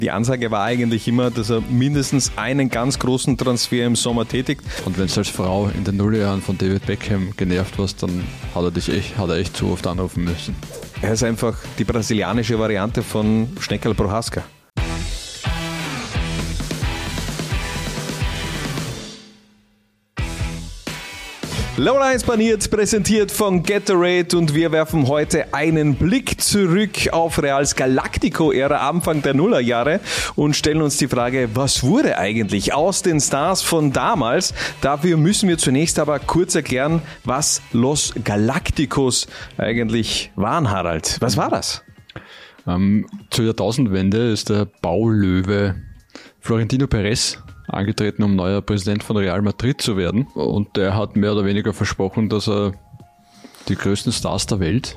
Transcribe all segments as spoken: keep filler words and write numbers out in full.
Die Ansage war eigentlich immer, dass er mindestens einen ganz großen Transfer im Sommer tätigt. Und wenn du als Frau in den Nullerjahren von David Beckham genervt warst, dann hat er dich echt, hat er echt zu oft anrufen müssen. Er ist einfach die brasilianische Variante von Schneckerl Prohaska. Laura eins paniert, präsentiert von Gatorade, und wir werfen heute einen Blick zurück auf Reals Galactico-Ära Anfang der Nullerjahre und stellen uns die Frage, was wurde eigentlich aus den Stars von damals? Dafür müssen wir zunächst aber kurz erklären, was Los Galacticos eigentlich waren, Harald. Was war das? Ähm, zur Jahrtausendwende ist der Baulöwe Florentino Perez angetreten, um neuer Präsident von Real Madrid zu werden. Und der hat mehr oder weniger versprochen, dass er die größten Stars der Welt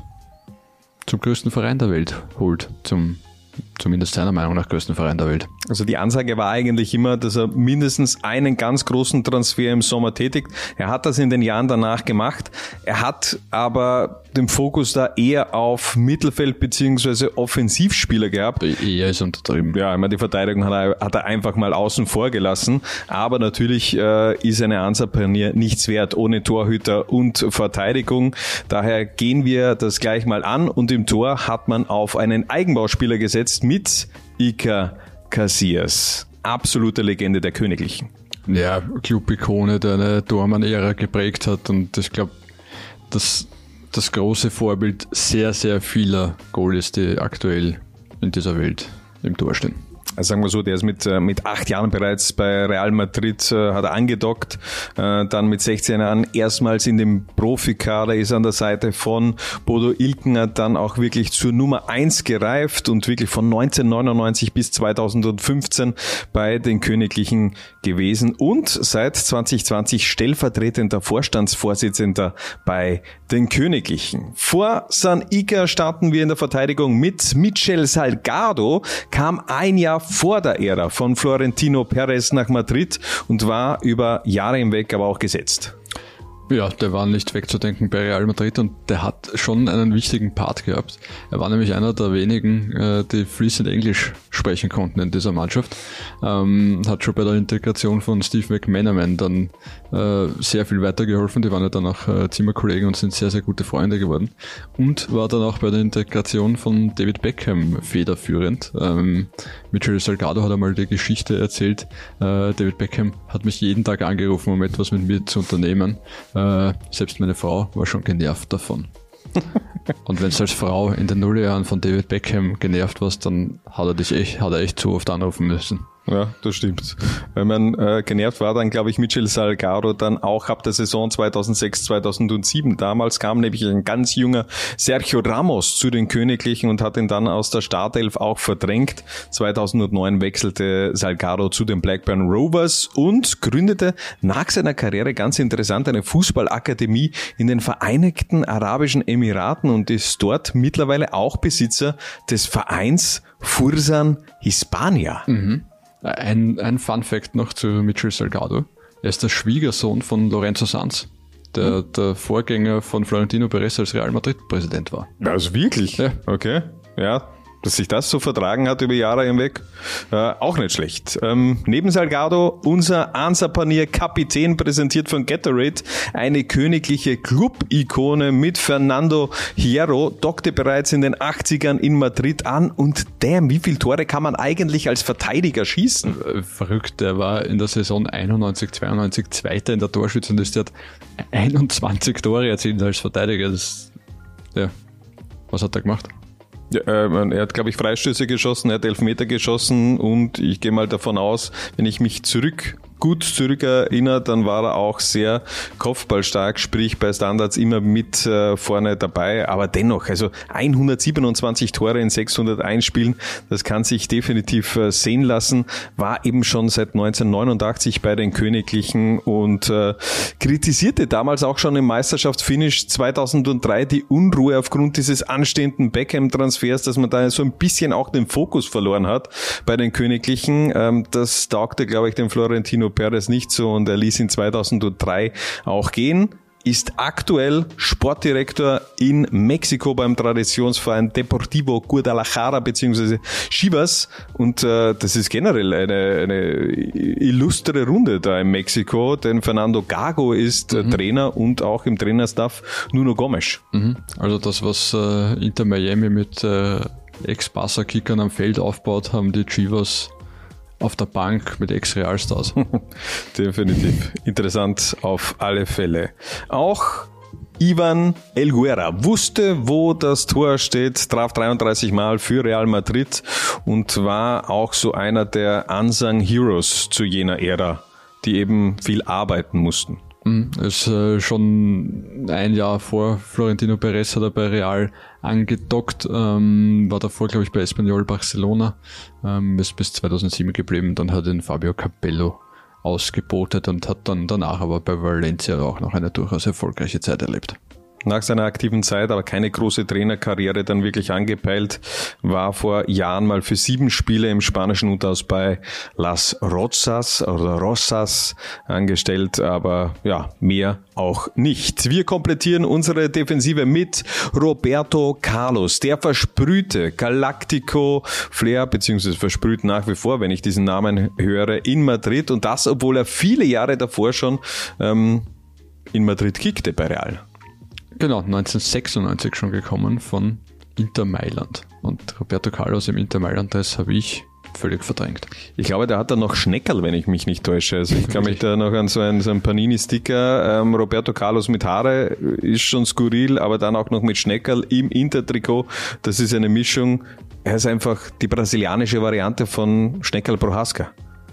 zum größten Verein der Welt holt. Zum zumindest seiner Meinung nach größten Verein der Welt. Also die Ansage war eigentlich immer, dass er mindestens einen ganz großen Transfer im Sommer tätigt. Er hat das in den Jahren danach gemacht. Er hat aber den Fokus da eher auf Mittelfeld- bzw. Offensivspieler gehabt. Eher ist untertrieben. Ja, ich meine, die Verteidigung hat er, hat er einfach mal außen vor gelassen. Aber natürlich äh, ist eine Ansapanier nichts wert ohne Torhüter und Verteidigung. Daher gehen wir das gleich mal an. Und im Tor hat man auf einen Eigenbauspieler gesetzt mit Iker Casillas. Absolute Legende der Königlichen. Ja, Club-Ikone, der eine Dortmund-Ära geprägt hat, und ich glaube, das, das große Vorbild sehr, sehr vieler Goalies, die aktuell in dieser Welt im Tor stehen. Also sagen wir so, der ist mit, mit acht Jahren bereits bei Real Madrid, äh, hat er angedockt, äh, dann mit sechzehn Jahren erstmals in dem Profikader, ist an der Seite von Bodo Illgner dann auch wirklich zur Nummer eins gereift und wirklich von neunzehnhundertneunundneunzig bis zweitausendfünfzehn bei den Königlichen gewesen und seit zwanzig zwanzig stellvertretender Vorstandsvorsitzender bei den Königlichen. Vor San Iker starten wir in der Verteidigung mit Michel Salgado, kam ein Jahr vor der Ära von Florentino Perez nach Madrid und war über Jahre hinweg aber auch gesetzt. Ja, der war nicht wegzudenken bei Real Madrid, und der hat schon einen wichtigen Part gehabt. Er war nämlich einer der wenigen, die fließend Englisch sprechen konnten in dieser Mannschaft. Ähm, hat schon bei der Integration von Steve McManaman dann äh, sehr viel weitergeholfen. Die waren ja dann auch äh, Zimmerkollegen und sind sehr, sehr gute Freunde geworden. Und war dann auch bei der Integration von David Beckham federführend. Ähm, Michel Salgado hat einmal die Geschichte erzählt, äh, David Beckham hat mich jeden Tag angerufen, um etwas mit mir zu unternehmen. Äh, selbst meine Frau war schon genervt davon. Und wenn du als Frau in den Nullerjahren von David Beckham genervt warst, dann hat er dich echt, hat er echt zu oft anrufen müssen. Ja, das stimmt. Wenn man äh, genervt war, dann glaube ich Michel Salgado dann auch ab der Saison zweitausendsechs zweitausendsieben. Damals kam nämlich ein ganz junger Sergio Ramos zu den Königlichen und hat ihn dann aus der Startelf auch verdrängt. zweitausendneun wechselte Salgado zu den Blackburn Rovers und gründete nach seiner Karriere ganz interessant eine Fußballakademie in den Vereinigten Arabischen Emiraten und ist dort mittlerweile auch Besitzer des Vereins Fursan Hispania. Mhm. Ein, ein Fun-Fact noch zu Michel Salgado. Er ist der Schwiegersohn von Lorenzo Sanz, der hm. der Vorgänger von Florentino Perez als Real Madrid-Präsident war. Also wirklich? Ja. Okay, ja. Dass sich das so vertragen hat über Jahre hinweg, äh, auch nicht schlecht. Ähm, neben Salgado, unser Ansapanier-Kapitän, präsentiert von Gatorade, eine königliche Club-Ikone mit Fernando Hierro, dockte bereits in den achtzigern in Madrid an und damn, wie viele Tore kann man eigentlich als Verteidiger schießen? Verrückt, der war in der Saison einundneunzig zweiundneunzig Zweiter in der Torschützenliste, hat einundzwanzig Tore erzielt als Verteidiger. Das, ja, was hat er gemacht? Ja, äh, er hat, glaube ich, Freistöße geschossen, er hat Elfmeter geschossen und ich gehe mal davon aus, wenn ich mich zurück gut zurückerinnere, dann war er auch sehr kopfballstark, sprich bei Standards immer mit äh, vorne dabei, aber dennoch, also hundertsiebenundzwanzig Tore in sechshunderteins Spielen, das kann sich definitiv äh, sehen lassen, war eben schon seit neunzehnhundertneunundachtzig bei den Königlichen und äh, kritisierte damals auch schon im Meisterschaftsfinish zweitausenddrei die Unruhe aufgrund dieses anstehenden Beckham-Transfers, dass man da so ein bisschen auch den Fokus verloren hat bei den Königlichen. Ähm, das taugte, glaube ich, dem Florentino Perez nicht so und er ließ ihn zweitausenddrei auch gehen. ist aktuell Sportdirektor in Mexiko beim Traditionsverein Deportivo Guadalajara bzw. Chivas und äh, das ist generell eine, eine illustre Runde da in Mexiko, denn Fernando Gago ist mhm. Trainer und auch im Trainerstaff Nuno Gomes. Mhm. Also das, was äh, Inter Miami mit äh, Ex-Barca-Kickern am Feld aufbaut, haben die Chivas auf der Bank mit Ex-Realstars. Definitiv. Interessant auf alle Fälle. Auch Ivan Elguera wusste, wo das Tor steht, traf dreiunddreißig Mal für Real Madrid und war auch so einer der Unsung Heroes zu jener Ära, die eben viel arbeiten mussten. Ist äh, schon ein Jahr vor Florentino Perez hat er bei Real angedockt, ähm, war davor, glaube ich, bei Espanyol Barcelona, ähm, ist bis zweitausendsieben geblieben, dann hat ihn Fabio Capello ausgebotet und hat dann danach aber bei Valencia auch noch eine durchaus erfolgreiche Zeit erlebt. Nach seiner aktiven Zeit, aber keine große Trainerkarriere dann wirklich angepeilt, war vor Jahren mal für sieben Spiele im spanischen Unterhaus bei Las Rozas oder Rosas angestellt, aber ja, mehr auch nicht. Wir komplettieren unsere Defensive mit Roberto Carlos, der versprühte Galactico Flair, beziehungsweise versprüht nach wie vor, wenn ich diesen Namen höre, in Madrid und das, obwohl er viele Jahre davor schon ähm, in Madrid kickte bei Real. Genau, neunzehnhundertsechsundneunzig schon gekommen von Inter Mailand. Und Roberto Carlos im Inter Mailand-Dress habe ich völlig verdrängt. Ich glaube, der hat da noch Schneckerl, wenn ich mich nicht täusche. Also ich kann mich da noch an so einen, so einen Panini-Sticker, ähm, Roberto Carlos mit Haare, ist schon skurril, aber dann auch noch mit Schneckerl im Inter-Trikot. Das ist eine Mischung. Er ist einfach die brasilianische Variante von Schneckerl Prohaska.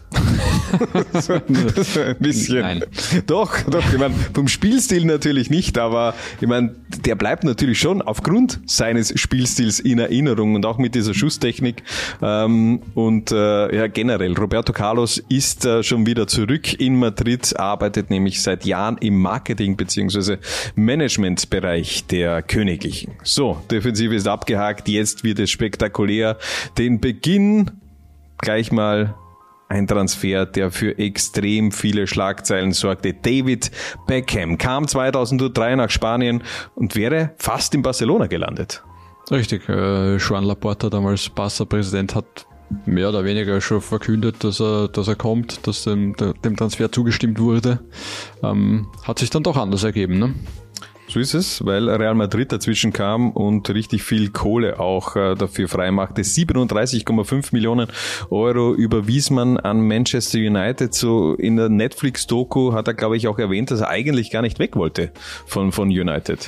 so, so ein bisschen. Nein. Doch, doch, ich meine, vom Spielstil natürlich nicht, aber ich meine, der bleibt natürlich schon aufgrund seines Spielstils in Erinnerung und auch mit dieser Schusstechnik ähm, und äh, ja generell, Roberto Carlos ist äh, schon wieder zurück in Madrid, arbeitet nämlich seit Jahren im Marketing- bzw. Managementbereich der Königlichen. So, Defensive ist abgehakt, jetzt wird es spektakulär. Den Beginn gleich mal ein Transfer, der für extrem viele Schlagzeilen sorgte. David Beckham kam zweitausenddrei nach Spanien und wäre fast in Barcelona gelandet. Richtig, äh, Joan Laporta, damals Barca-Präsident, hat mehr oder weniger schon verkündet, dass er, dass er kommt, dass dem, dem Transfer zugestimmt wurde. Ähm, hat sich dann doch anders ergeben, ne? So ist es, weil Real Madrid dazwischen kam und richtig viel Kohle auch äh, dafür freimachte. siebenunddreißig Komma fünf Millionen Euro überwies man an Manchester United. So in der Netflix-Doku hat er, glaube ich, auch erwähnt, dass er eigentlich gar nicht weg wollte von, von United.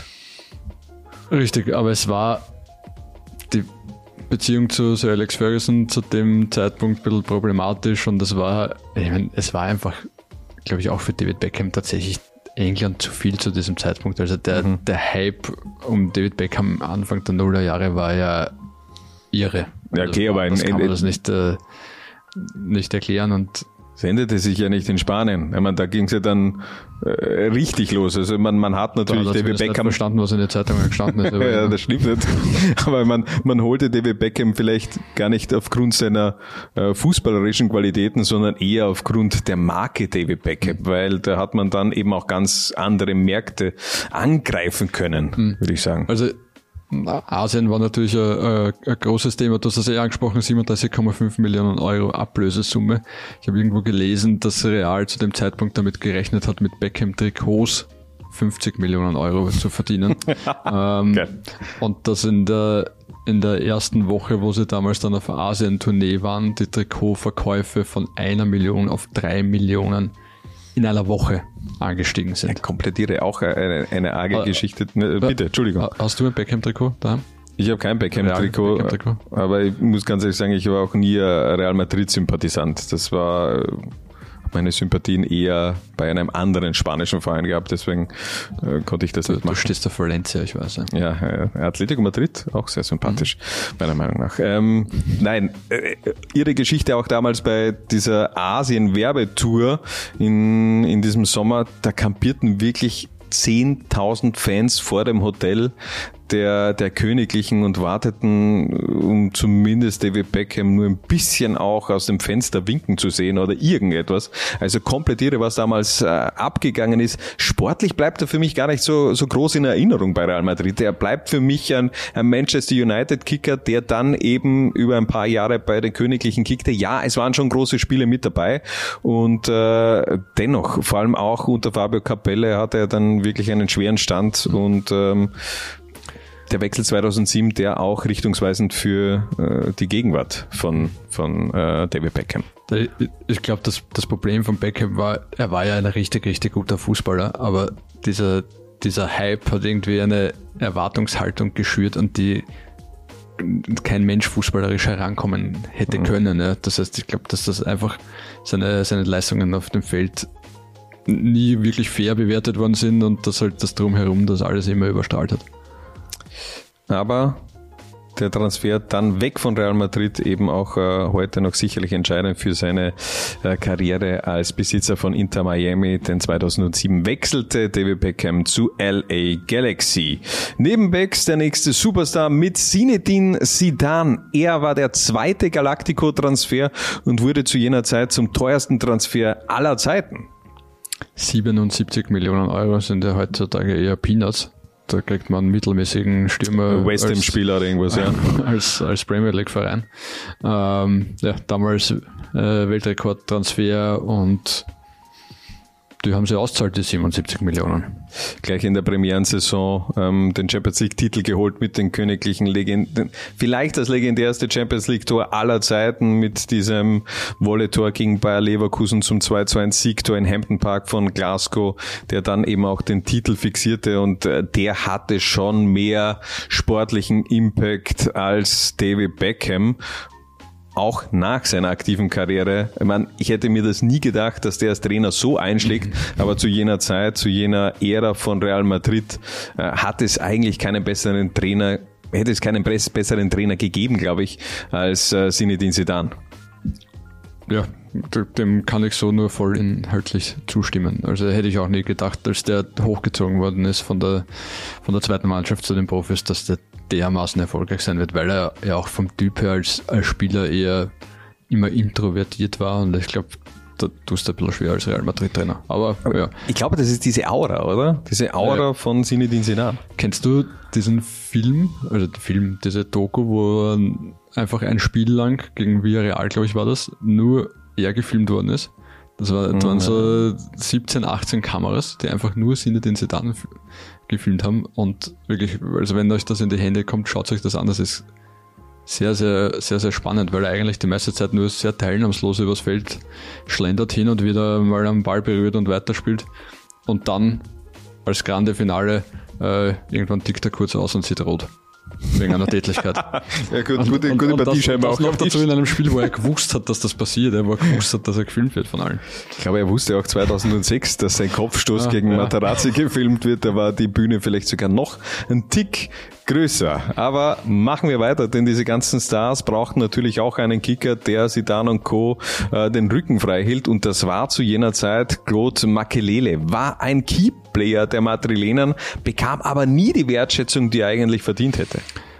Richtig, aber es war die Beziehung zu Sir Alex Ferguson zu dem Zeitpunkt ein bisschen problematisch und das war, ich meine, es war einfach, glaube ich, auch für David Beckham tatsächlich England zu viel zu diesem Zeitpunkt. Also der, mhm. der Hype um David Beckham Anfang der Nullerjahre war ja irre. Ja, okay, aber das kann man das nicht, äh, nicht erklären und es endete sich ja nicht in Spanien. Ich meine, da ging es ja dann äh, richtig los. Also man, man hat natürlich da David Beckham nicht verstanden, was in der Zeitung gestanden ist. ja, das stimmt nicht. Aber man, man holte David Beckham vielleicht gar nicht aufgrund seiner äh, fußballerischen Qualitäten, sondern eher aufgrund der Marke David Beckham, weil da hat man dann eben auch ganz andere Märkte angreifen können, mhm. würde ich sagen. Also Asien war natürlich ein, ein großes Thema, du hast es eh angesprochen, siebenunddreißig Komma fünf Millionen Euro Ablösesumme. Ich habe irgendwo gelesen, dass Real zu dem Zeitpunkt damit gerechnet hat, mit Beckham-Trikots fünfzig Millionen Euro zu verdienen. ähm, und das in der, in der ersten Woche, wo sie damals dann auf Asien-Tournee waren, die Trikotverkäufe von einer Million auf drei Millionen in einer Woche angestiegen sind. Ja, komplettiere auch eine, eine arge uh, Geschichte. Ne, bitte, Entschuldigung. Hast du ein Beckham-Trikot da? Ich habe kein Beckham-Trikot, ja, Beckham aber ich muss ganz ehrlich sagen, ich war auch nie ein Real Madrid-Sympathisant. Das war meine Sympathien eher bei einem anderen spanischen Verein gehabt, deswegen äh, konnte ich das du, nicht machen. Du stehst auf Valencia, ich weiß. Ja, ja Atletico Madrid, auch sehr sympathisch, mhm. meiner Meinung nach. Ähm, nein, äh, ihre Geschichte auch damals bei dieser Asien-Werbetour in, in diesem Sommer, da kampierten wirklich zehntausend Fans vor dem Hotel. der, der Königlichen und warteten, um zumindest David Beckham nur ein bisschen auch aus dem Fenster winken zu sehen oder irgendetwas. Also komplett irre, was damals äh, abgegangen ist. Sportlich bleibt er für mich gar nicht so, so groß in Erinnerung bei Real Madrid. Er bleibt für mich ein, ein Manchester United-Kicker, der dann eben über ein paar Jahre bei den Königlichen kickte. Ja, es waren schon große Spiele mit dabei und äh, dennoch, vor allem auch unter Fabio Capello hatte er dann wirklich einen schweren Stand und ähm, der Wechsel zweitausendsieben, der auch richtungsweisend für äh, die Gegenwart von, von äh, David Beckham. Ich glaube, das, das Problem von Beckham war, er war ja ein richtig, richtig guter Fußballer, aber dieser, dieser Hype hat irgendwie eine Erwartungshaltung geschürt, an die kein Mensch fußballerisch herankommen hätte mhm. können. Ja. Das heißt, ich glaube, dass das einfach seine, seine Leistungen auf dem Feld nie wirklich fair bewertet worden sind und dass halt das Drumherum das alles immer überstrahlt hat. Aber der Transfer dann weg von Real Madrid eben auch äh, heute noch sicherlich entscheidend für seine äh, Karriere als Besitzer von Inter Miami, denn zweitausendsieben wechselte David Beckham zu L A Galaxy. Neben Becks der nächste Superstar mit Zinedine Zidane. Er war der zweite Galactico-Transfer und wurde zu jener Zeit zum teuersten Transfer aller Zeiten. siebenundsiebzig Millionen Euro sind ja heutzutage eher Peanuts. Da kriegt man einen mittelmäßigen Stürmer West Ham-Spieler oder irgendwas, ja. Als, als Premier League-Verein. Ähm, ja, damals äh, Weltrekordtransfer und die haben sie auszahlt, die siebenundsiebzig Millionen. Gleich in der Premierensaison ähm, den Champions League-Titel geholt mit den königlichen Legenden. Vielleicht das legendärste Champions League-Tor aller Zeiten mit diesem Volley-Tor gegen Bayer Leverkusen zum zwei zu eins Siegtor in Hampden Park von Glasgow, der dann eben auch den Titel fixierte und äh, der hatte schon mehr sportlichen Impact als David Beckham. Auch nach seiner aktiven Karriere. Ich meine, ich hätte mir das nie gedacht, dass der als Trainer so einschlägt, aber zu jener Zeit, zu jener Ära von Real Madrid äh, hat es eigentlich keinen besseren Trainer, hätte es keinen besseren Trainer gegeben, glaube ich, als äh, Zinedine Zidane. Ja, dem kann ich so nur voll inhaltlich zustimmen. Also hätte ich auch nie gedacht, als der hochgezogen worden ist von der, von der zweiten Mannschaft zu den Profis, dass der dermaßen erfolgreich sein wird, weil er ja auch vom Typ her als, als Spieler eher immer introvertiert war und ich glaube, da tust du ein bisschen schwer als Real Madrid-Trainer. Aber, Aber ja. Ich glaube, das ist diese Aura, oder? Diese Aura ja. von Zinedine Zidane. Kennst du diesen Film, also den Film, diese Doku, wo einfach ein Spiel lang gegen Villarreal, glaube ich, war das, nur er gefilmt worden ist? Das, war, das waren so siebzehn, achtzehn Kameras, die einfach nur Zinedine Zidane gefilmt haben und wirklich, also wenn euch das in die Hände kommt, schaut euch das an, das ist sehr, sehr, sehr, sehr spannend, weil er eigentlich die meiste Zeit nur sehr teilnahmslos übers Feld schlendert hin und wieder mal am Ball berührt und weiterspielt und dann als Grande Finale äh, irgendwann tickt er kurz aus und sieht rot. Wegen einer Tätlichkeit. Ja gut, und, gute, und, gute und Partie das, scheinbar das auch. noch dazu in einem Spiel, wo er gewusst hat, dass das passiert, wo er gewusst hat, dass er gefilmt wird von allen. Ich glaube, er wusste auch zweitausendsechs, dass sein Kopfstoß ah, gegen ja. Materazzi gefilmt wird. Da war die Bühne vielleicht sogar noch ein Tick größer. Aber machen wir weiter, denn diese ganzen Stars brauchten natürlich auch einen Kicker, der Zidane und Co. Äh, den Rücken frei hielt. Und das war zu jener Zeit Claude Makelele. War ein Keyplayer der Madrilenen, bekam aber nie die Wertschätzung, die er eigentlich verdient hätte.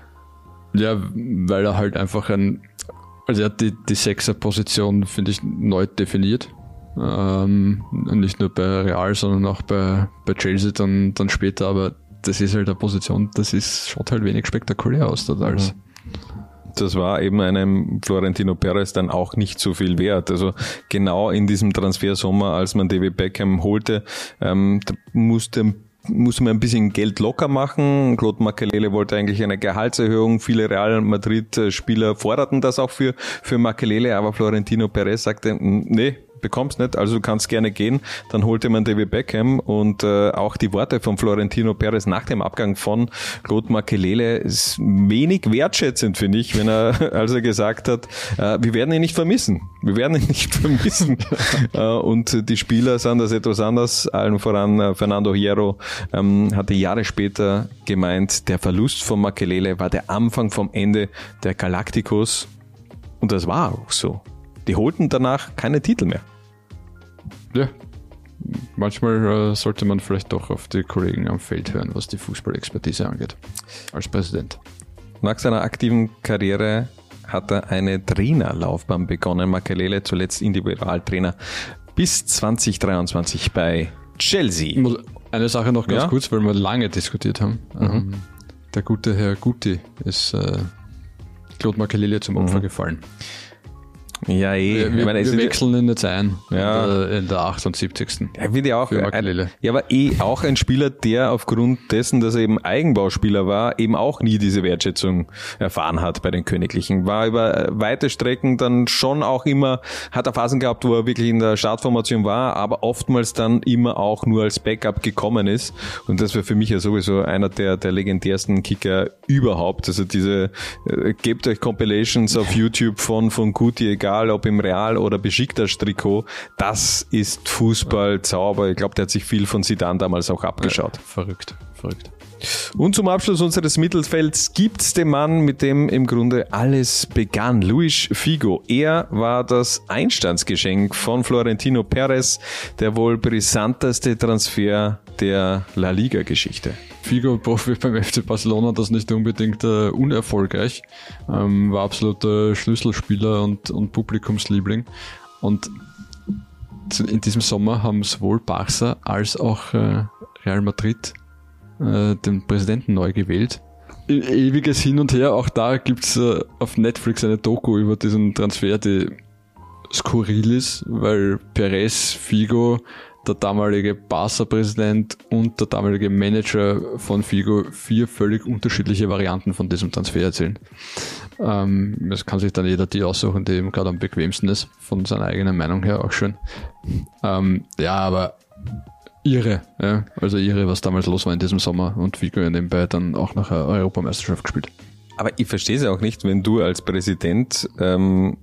Ja, weil er halt einfach ein, also er hat die, die Sechser-Position, finde ich, neu definiert. Ähm, nicht nur bei Real, sondern auch bei, bei Chelsea dann, dann später, aber das ist halt eine Position, das ist, schaut halt wenig spektakulär aus dort alles. Das war eben einem Florentino Perez dann auch nicht so viel wert. Also genau in diesem Transfersommer, als man David Beckham holte, ähm, da musste musste man ein bisschen Geld locker machen. Claude Makelele wollte eigentlich eine Gehaltserhöhung. Viele Real Madrid-Spieler forderten das auch für, für Makelele, aber Florentino Perez sagte, nee, bekommst nicht, also du kannst gerne gehen. Dann holte man David Beckham und äh, auch die Worte von Florentino Perez nach dem Abgang von Claude Makelele ist wenig wertschätzend, finde ich, wenn er, als er gesagt hat, äh, wir werden ihn nicht vermissen. Wir werden ihn nicht vermissen. äh, und die Spieler sahen das etwas anders. Allen voran äh, Fernando Hierro ähm, hatte Jahre später gemeint, der Verlust von Makelele war der Anfang vom Ende der Galacticos. Und das war auch so. Die holten danach keine Titel mehr. Ja, manchmal äh, sollte man vielleicht doch auf die Kollegen am Feld hören, was die Fußballexpertise angeht, als Präsident. Nach seiner aktiven Karriere hat er eine Trainerlaufbahn begonnen. Makelele zuletzt Individualtrainer bis zwanzig dreiundzwanzig bei Chelsea. Eine Sache noch ganz ja? kurz, weil wir lange diskutiert haben. Mhm. Ähm, der gute Herr Guti ist äh, Claude Makelele zum Opfer mhm. gefallen. Ja, eh. Wir, wir, ich meine, wir wechseln ihn jetzt ein ja. in, der, in der achtundsiebzigsten Er wird ja auch, ein, ja, aber eh auch ein Spieler, der aufgrund dessen, dass er eben Eigenbauspieler war, eben auch nie diese Wertschätzung erfahren hat bei den Königlichen. War über weite Strecken dann schon auch immer, hat er Phasen gehabt, wo er wirklich in der Startformation war, aber oftmals dann immer auch nur als Backup gekommen ist. Und das wäre für mich ja sowieso einer der, der legendärsten Kicker überhaupt. Also diese, äh, gebt euch Compilations auf YouTube von, von Guti, egal ob im Real oder Besiktas-Trikot, das ist Fußball-Zauber. Ich glaube, der hat sich viel von Zidane damals auch abgeschaut. Ja, verrückt, verrückt. Und zum Abschluss unseres Mittelfelds gibt's den Mann, mit dem im Grunde alles begann. Luis Figo. Er war das Einstandsgeschenk von Florentino Perez, der wohl brisanteste Transfer der La Liga-Geschichte. Figo, Profi beim F C Barcelona, das nicht unbedingt äh, unerfolgreich, ähm, war absoluter Schlüsselspieler und, und Publikumsliebling. Und in diesem Sommer haben sowohl Barca als auch äh, Real Madrid äh, den Präsidenten neu gewählt. E- ewiges Hin und Her, auch da gibt's äh, auf Netflix eine Doku über diesen Transfer, die skurril ist, weil Perez, Figo, der damalige Barca-Präsident und der damalige Manager von Figo vier völlig unterschiedliche Varianten von diesem Transfer erzählen. Ähm, das kann sich dann jeder die aussuchen, die ihm gerade am bequemsten ist, von seiner eigenen Meinung her auch schön. Ähm, ja, aber irre, ja, also irre, was damals los war in diesem Sommer und Figo ja nebenbei dann auch nach einer Europameisterschaft gespielt. Aber ich verstehe es ja auch nicht, wenn du als Präsident ähm,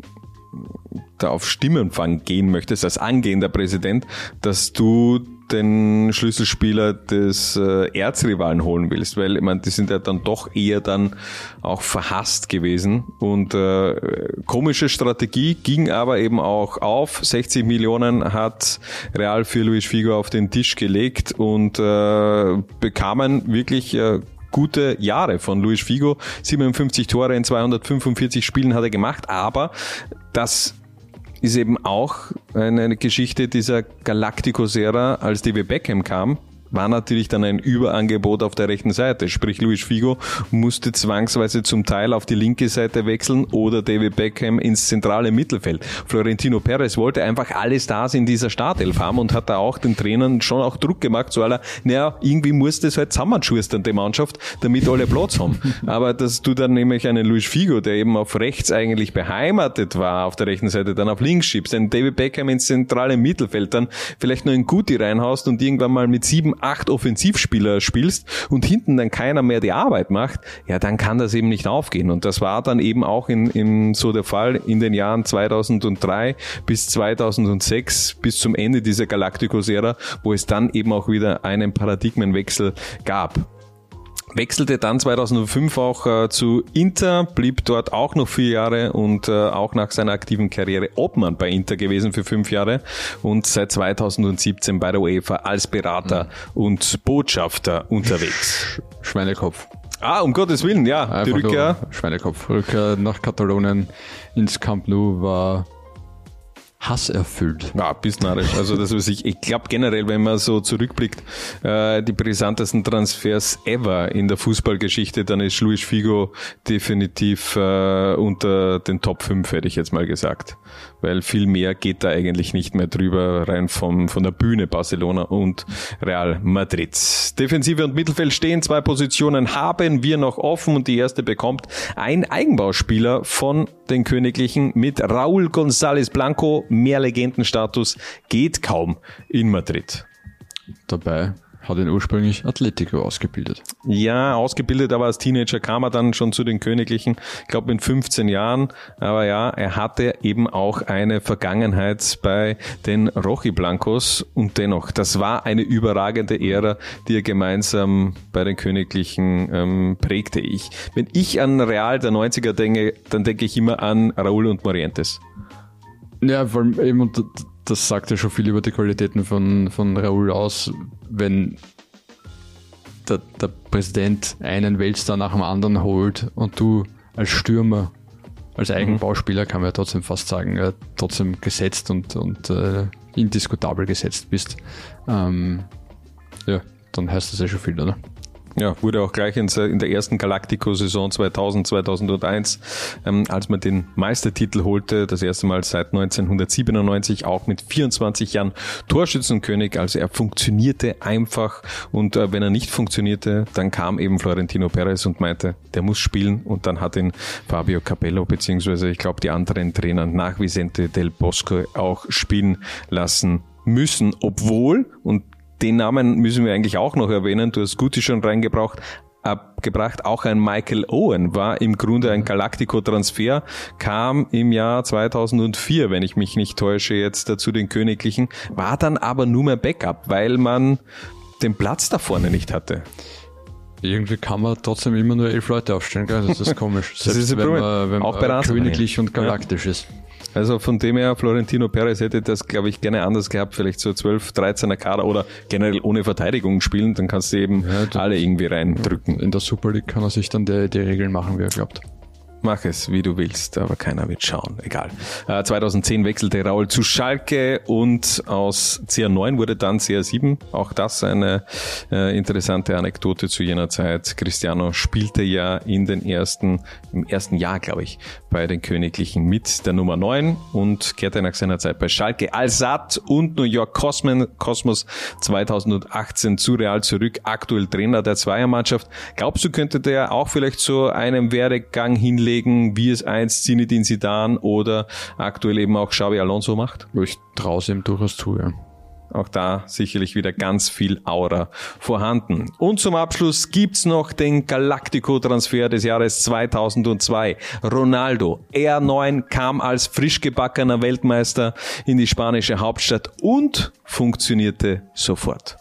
da auf Stimmenfang gehen möchtest, als angehender Präsident, dass du den Schlüsselspieler des äh, Erzrivalen holen willst, weil ich meine, die sind ja dann doch eher dann auch verhasst gewesen und äh, komische Strategie ging aber eben auch auf. sechzig Millionen hat Real für Luis Figo auf den Tisch gelegt und äh, bekamen wirklich äh, gute Jahre von Luis Figo. siebenundfünfzig Tore in zweihundertfünfundvierzig Spielen hat er gemacht, aber das ist eben auch eine Geschichte dieser Galacticos-Ära, als David Beckham kam, war natürlich dann ein Überangebot auf der rechten Seite. Sprich, Luis Figo musste zwangsweise zum Teil auf die linke Seite wechseln oder David Beckham ins zentrale Mittelfeld. Florentino Perez wollte einfach alle Stars in dieser Startelf haben und hat da auch den Trainern schon auch Druck gemacht, so aller, naja, irgendwie muss das halt zusammenschustern, die Mannschaft, damit alle Platz haben. Aber dass du dann nämlich einen Luis Figo, der eben auf rechts eigentlich beheimatet war, auf der rechten Seite, dann auf links schiebst, einen David Beckham ins zentrale Mittelfeld, dann vielleicht nur einen Guti reinhaust und irgendwann mal mit sieben, acht Offensivspieler spielst und hinten dann keiner mehr die Arbeit macht, ja, dann kann das eben nicht aufgehen. Und das war dann eben auch in, in so der Fall in den Jahren zweitausenddrei bis zweitausendsechs, bis zum Ende dieser Galacticos-Ära, wo es dann eben auch wieder einen Paradigmenwechsel gab. Wechselte dann zweitausendfünf auch äh, zu Inter, blieb dort auch noch vier Jahre und äh, auch nach seiner aktiven Karriere Obmann bei Inter gewesen für fünf Jahre und seit zweitausendsiebzehn bei der UEFA als Berater mhm. und Botschafter unterwegs. Schweinekopf. Ah, um Gottes Willen, ja. Einfach die Rückkehr. Schweinekopf. Rückkehr nach Katalonien ins Camp Nou war hasserfüllt. Ja, bis narrisch. Also das was ich, ich glaube generell, wenn man so zurückblickt, äh, die brisantesten Transfers ever in der Fußballgeschichte, dann ist Luis Figo definitiv äh, unter den Top fünf, hätte ich jetzt mal gesagt. Weil viel mehr geht da eigentlich nicht mehr drüber, rein vom, von der Bühne Barcelona und Real Madrid. Defensive und Mittelfeld stehen, zwei Positionen haben wir noch offen und die erste bekommt ein Eigenbauspieler von den Königlichen mit Raúl González Blanco. Mehr Legendenstatus geht kaum in Madrid. Dabei hat ihn ursprünglich Atletico ausgebildet. Ja, ausgebildet, aber als Teenager kam er dann schon zu den Königlichen, ich glaube mit fünfzehn Jahren. Aber ja, er hatte eben auch eine Vergangenheit bei den Rojiblancos und dennoch, das war eine überragende Ära, die er gemeinsam bei den Königlichen ähm, prägte. Ich. Wenn ich an Real der neunziger denke, dann denke ich immer an Raúl und Morientes. Ja, vor allem eben, das sagt ja schon viel über die Qualitäten von, von Raúl aus, wenn der, der Präsident einen Weltstar nach dem anderen holt und du als Stürmer, als Eigenbauspieler, kann man ja trotzdem fast sagen, äh, trotzdem gesetzt und, und äh, indiskutabel gesetzt bist. Ähm, ja, dann heißt das ja schon viel, oder? Ja, wurde auch gleich in der ersten Galactico-Saison zweitausend, zweitausendeins, ähm, als man den Meistertitel holte, das erste Mal seit neunzehnhundertsiebenundneunzig, auch mit vierundzwanzig Jahren Torschützenkönig. Also er funktionierte einfach und äh, wenn er nicht funktionierte, dann kam eben Florentino Perez und meinte, der muss spielen, und dann hat ihn Fabio Capello beziehungsweise ich glaube die anderen Trainer nach Vicente del Bosque auch spielen lassen müssen, obwohl, und den Namen müssen wir eigentlich auch noch erwähnen, du hast Guti schon reingebracht, abgebracht, auch ein Michael Owen war im Grunde ein Galactico-Transfer, kam im Jahr zweitausendvier, wenn ich mich nicht täusche, jetzt dazu den Königlichen, war dann aber nur mehr Backup, weil man den Platz da vorne nicht hatte. Irgendwie kann man trotzdem immer nur elf Leute aufstellen, gell? Das ist komisch. Das ist wenn man, wenn auch bei man königlich und galaktisch ja. ist. Also von dem her, Florentino Perez hätte das, glaube ich, gerne anders gehabt, vielleicht so zwölf, dreizehner Kader oder generell ohne Verteidigung spielen, dann kannst du eben ja, alle irgendwie reindrücken. In der Super League kann er sich dann die, die Regeln machen, wie er glaubt. Mach es, wie du willst, aber keiner wird schauen. Egal. Äh, zweitausendzehn wechselte Raúl zu Schalke und aus C R neun wurde dann C R sieben. Auch das eine äh, interessante Anekdote zu jener Zeit. Cristiano spielte ja in den ersten, im ersten Jahr, glaube ich, bei den Königlichen mit der Nummer neun und kehrte nach seiner Zeit bei Schalke, Al-Sadd und New York Cosmos zweitausendachtzehn zu Real zurück. Aktuell Trainer der Zweiermannschaft. Glaubst du, könnte der auch vielleicht so einen Werdegang hinlegen, wie es einst Zinedine Zidane oder aktuell eben auch Xabi Alonso macht? Ich traue es ihm durchaus zu, ja. Auch da sicherlich wieder ganz viel Aura vorhanden. Und zum Abschluss gibt's noch den Galactico-Transfer des Jahres zweitausendzwei. Ronaldo, R neun, kam als frisch gebackener Weltmeister in die spanische Hauptstadt und funktionierte sofort.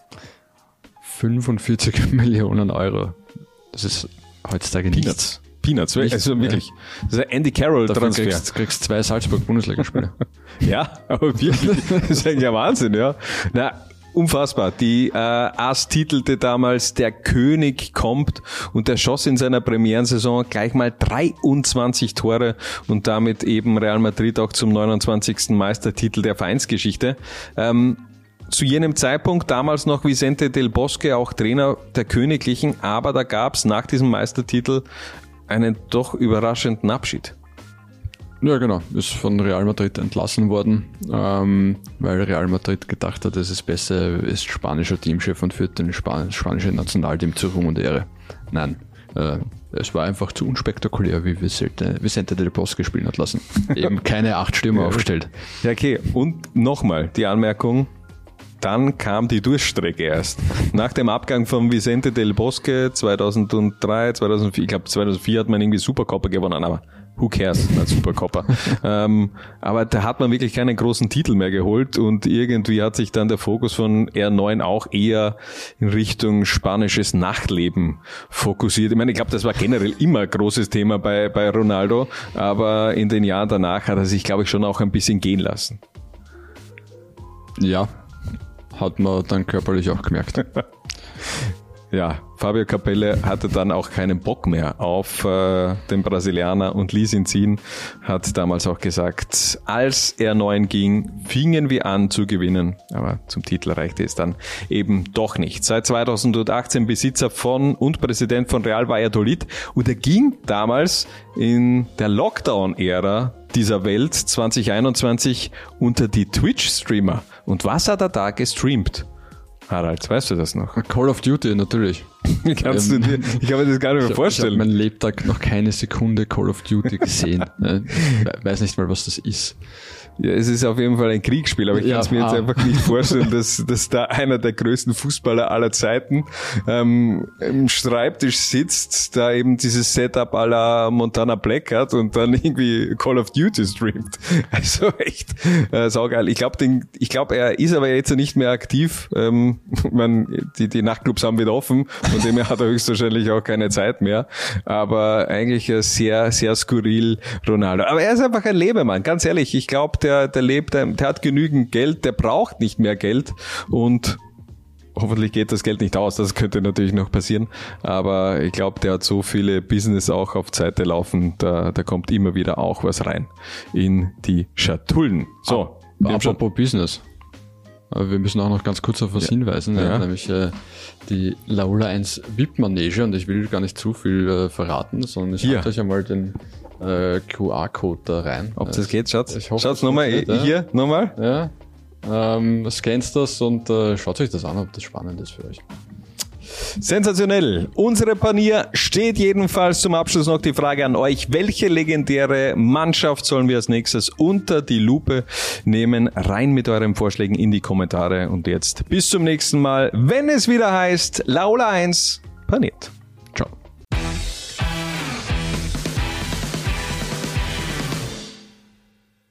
fünfundvierzig Millionen Euro. Das ist heutzutage nichts. Peanuts, Peanuts, also wirklich. Das ist ein Andy Carroll-Transfer. Du kriegst, kriegst zwei Salzburg-Bundesligaspiele. Ja, aber wirklich, das ist eigentlich ein Wahnsinn, ja. Na, unfassbar. Die äh, AS titelte damals Der König kommt und er schoss in seiner Premierensaison gleich mal dreiundzwanzig Tore und damit eben Real Madrid auch zum neunundzwanzigsten Meistertitel der Vereinsgeschichte. Ähm, Zu jenem Zeitpunkt damals noch Vicente del Bosque, auch Trainer der Königlichen, aber da gab's nach diesem Meistertitel einen doch überraschenden Abschied. Ja, genau. Ist von Real Madrid entlassen worden, ähm, weil Real Madrid gedacht hat, es ist besser, er ist spanischer Teamchef und führt den Span- spanischen Nationalteam zu Ruhm und Ehre. Nein, äh, es war einfach zu unspektakulär, wie Vicente, Vicente del Bosque spielen hat lassen. Eben keine acht Stürmer aufgestellt. Ja, okay. Und nochmal die Anmerkung, dann kam die Durststrecke erst. Nach dem Abgang von Vicente del Bosque zweitausenddrei, zweitausendvier, ich glaube zweitausendvier hat man irgendwie Supercopa gewonnen, aber who cares, nicht Supercopa. ähm, aber da hat man wirklich keinen großen Titel mehr geholt und irgendwie hat sich dann der Fokus von R neun auch eher in Richtung spanisches Nachtleben fokussiert. Ich meine, ich glaube, das war generell immer ein großes Thema bei, bei Ronaldo, aber in den Jahren danach hat er sich, glaube ich, schon auch ein bisschen gehen lassen. Ja, hat man dann körperlich auch gemerkt. Ja, Fabio Capello hatte dann auch keinen Bock mehr auf äh, den Brasilianer und ließ ihn ziehen, hat damals auch gesagt, als R neun ging, fingen wir an zu gewinnen, aber zum Titel reichte es dann eben doch nicht. Seit zweitausendachtzehn Besitzer von und Präsident von Real Valladolid und er ging damals in der Lockdown-Ära dieser Welt zwanzig einundzwanzig unter die Twitch-Streamer. Und was hat er da gestreamt? Harald, weißt du das noch? Call of Duty, natürlich. Kannst ähm, du dir, ich kann mir das gar nicht mehr ich vorstellen. Ich habe mein Lebtag noch keine Sekunde Call of Duty gesehen. Ich weiß nicht mal, was das ist. Ja, es ist auf jeden Fall ein Kriegsspiel, aber ich kann es ja, mir jetzt ah. einfach nicht vorstellen, dass, dass da einer der größten Fußballer aller Zeiten ähm, im Schreibtisch sitzt, da eben dieses Setup à la Montana Black hat und dann irgendwie Call of Duty streamt. Also echt äh, saugeil. Ich glaube, ich glaube, er ist aber jetzt nicht mehr aktiv. Ähm, man, die, die Nachtclubs haben wieder offen, von dem her hat er höchstwahrscheinlich auch keine Zeit mehr. Aber eigentlich sehr, sehr skurril Ronaldo. Aber er ist einfach ein Lebemann, ganz ehrlich. Ich glaube, der der, der lebt, der, der hat genügend Geld, der braucht nicht mehr Geld und hoffentlich geht das Geld nicht aus, das könnte natürlich noch passieren, aber ich glaube, der hat so viele Business auch auf Seite laufen, da, da kommt immer wieder auch was rein in die Schatullen. So, ah, apropos Business. Wir müssen auch noch ganz kurz auf was ja. hinweisen, ja. Ja, nämlich äh, die Laola eins V I P-Manege, und ich will gar nicht zu viel äh, verraten, sondern ich halte euch einmal den äh, Q R-Code da rein. Ob das geht, schaut. Schaut's Schaut's nochmal, ja. hier, nochmal. Ja, ähm, scannt das und äh, schaut euch das an, ob das spannend ist für euch. Sensationell. Unsere Panier steht jedenfalls zum Abschluss noch die Frage an euch. Welche legendäre Mannschaft sollen wir als nächstes unter die Lupe nehmen? Rein mit euren Vorschlägen in die Kommentare. Und jetzt bis zum nächsten Mal, wenn es wieder heißt Laola eins paniert.